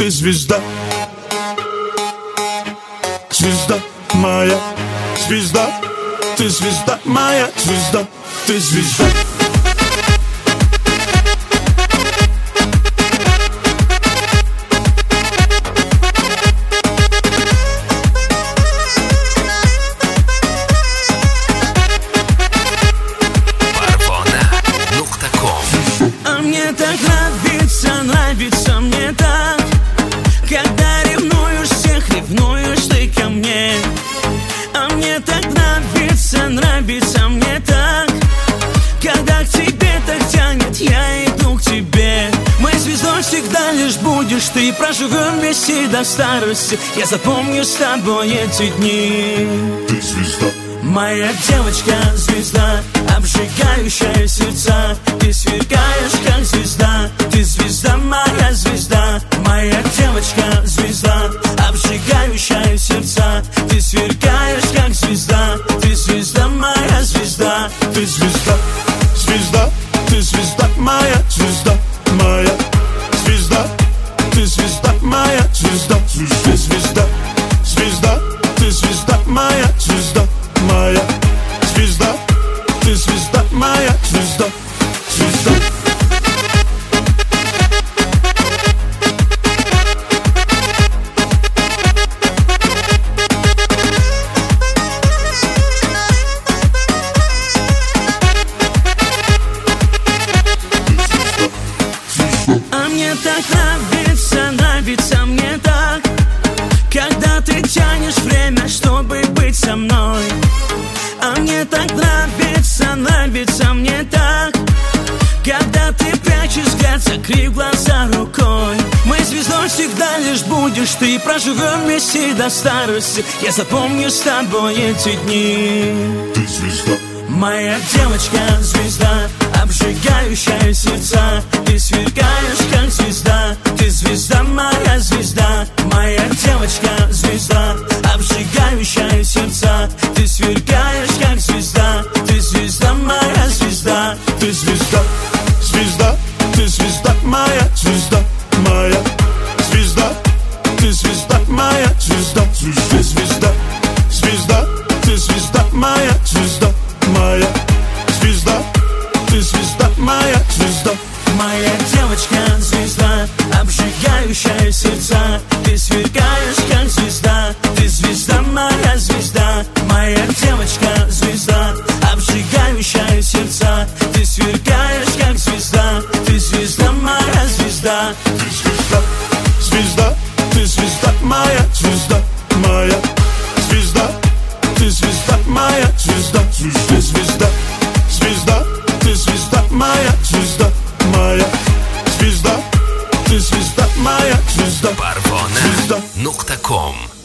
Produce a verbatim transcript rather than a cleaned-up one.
ты звезда. Звезда моя, звезда, ты звезда моя, звезда, ты звезда. А мне так нравится, нравится мне так, когда ревнуешь всех, ревнуешь ты ко мне. А мне так нравится, нравится мне так, когда к тебе так тянет, я иду к тебе. Моей звездой всегда лишь будешь ты, проживем вместе до старости. Я запомню с тобой эти дни. Ты звезда. Моя девочка, звезда, обжигающая сердца. Ты сверкаешь, как звезда. Ты звезда, моя звезда. Моя девочка, звезда, обжигающая сердца. Ты сверкаешь, как звезда. Ты звезда, моя звезда. Ты звезда, звезда, ты звезда, моя звезда, моя звезда. Ты звезда, моя звезда. Ты звезда, звезда, ты звезда, моя звезда. Моя звезда, ты звезда, моя звезда, звезда. А мне так нравится, нравится мне так, когда ты тянешь время, чтобы быть со мной. А мне так нравится, нравится мне так, когда ты прячешь взгляд, закрыв глаза рукой. Моей звездой всегда лишь будешь ты, проживем вместе до старости. Я запомню с тобой эти дни. Ты звезда. Моя девочка, звезда, обжигающая сердца. Ты сверкаешь, как звезда. Ты звезда, моя звезда. Моя девочка, звезда, обжигающая сердца. Ты сверкаешь, как звезда. Ты звезда, моя звезда. Ты звезда, звезда, ты звезда, моя звезда, моя звезда. Ты звезда, моя звезда. Ты звезда, звезда, ты звезда, моя звезда, моя звезда. Ты звезда, моя звезда. Моя девочка, звезда, обжигающая сердца. Ты сверкаешь, как звезда. Ты звезда, моя звезда. Моя девочка, звезда, обжигающая сердца. Ты сверкаешь, как звезда. Ты звезда, моя звезда. Ты звезда, звезда, ты звезда, моя звезда, моя звезда. Ты звезда, моя звезда. Ты звезда, звезда, ты звезда, моя звезда, моя звезда. Ты звезда, моя звезда. Parvona Nokta com